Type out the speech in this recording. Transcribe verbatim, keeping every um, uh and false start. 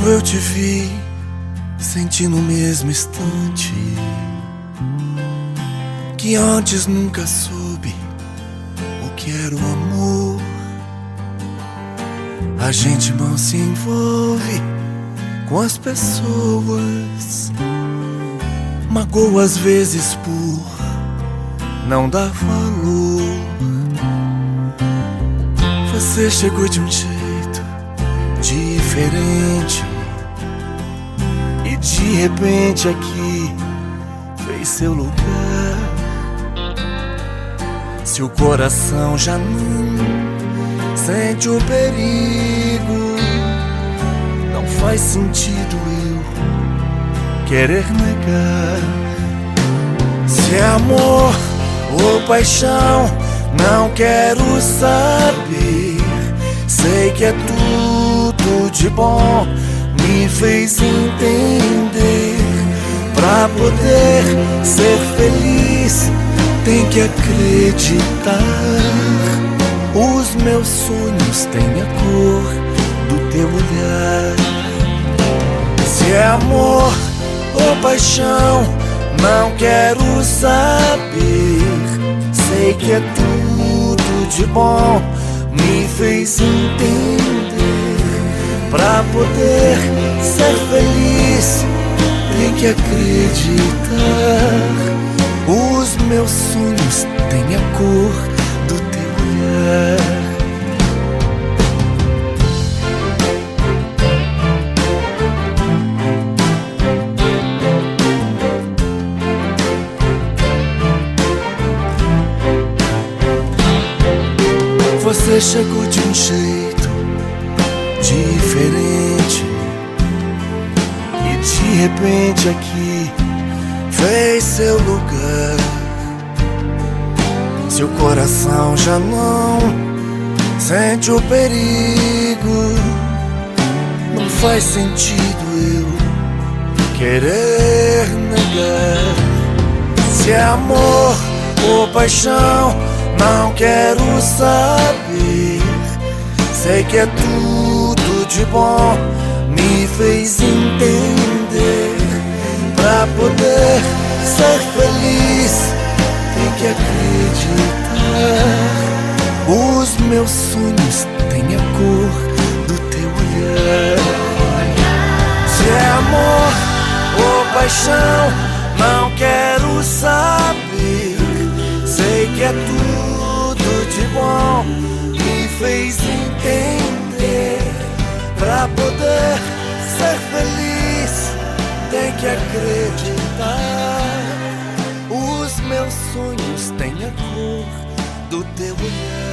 eu te vi, senti no mesmo instante que antes nunca soube o que era o amor. A gente mal se envolve com as pessoas, magoa às vezes por não dar valor. Você chegou de um jeito diferente e de repente aqui fez seu lugar. Seu coração já não sente o perigo, não faz sentido eu querer negar. Se é amor ou paixão, não quero saber. Sei que é tudo de bom, me fez entender. Pra poder ser feliz, tem que acreditar. Os meus sonhos têm a cor do teu olhar. Se é amor ou paixão, não quero saber. Sei que é tudo de bom, me fez entender. Pra poder ser feliz, tem que acreditar. Os meus sonhos têm a cor do teu olhar. Você chegou de um jeito diferente e de repente aqui fez seu lugar. Seu coração já não sente o perigo, não faz sentido eu querer negar. Se é amor ou paixão, não quero saber. Sei que é tudo de bom, me fez entender. Pra poder ser feliz, tem que acreditar. Os meus sonhos têm a cor do teu olhar. Se é amor ou paixão, não quero saber. Sei que é tudo de bom, me fez entender. Pra poder ser feliz, tem que acreditar. Os meus sonhos têm a cor do teu olhar.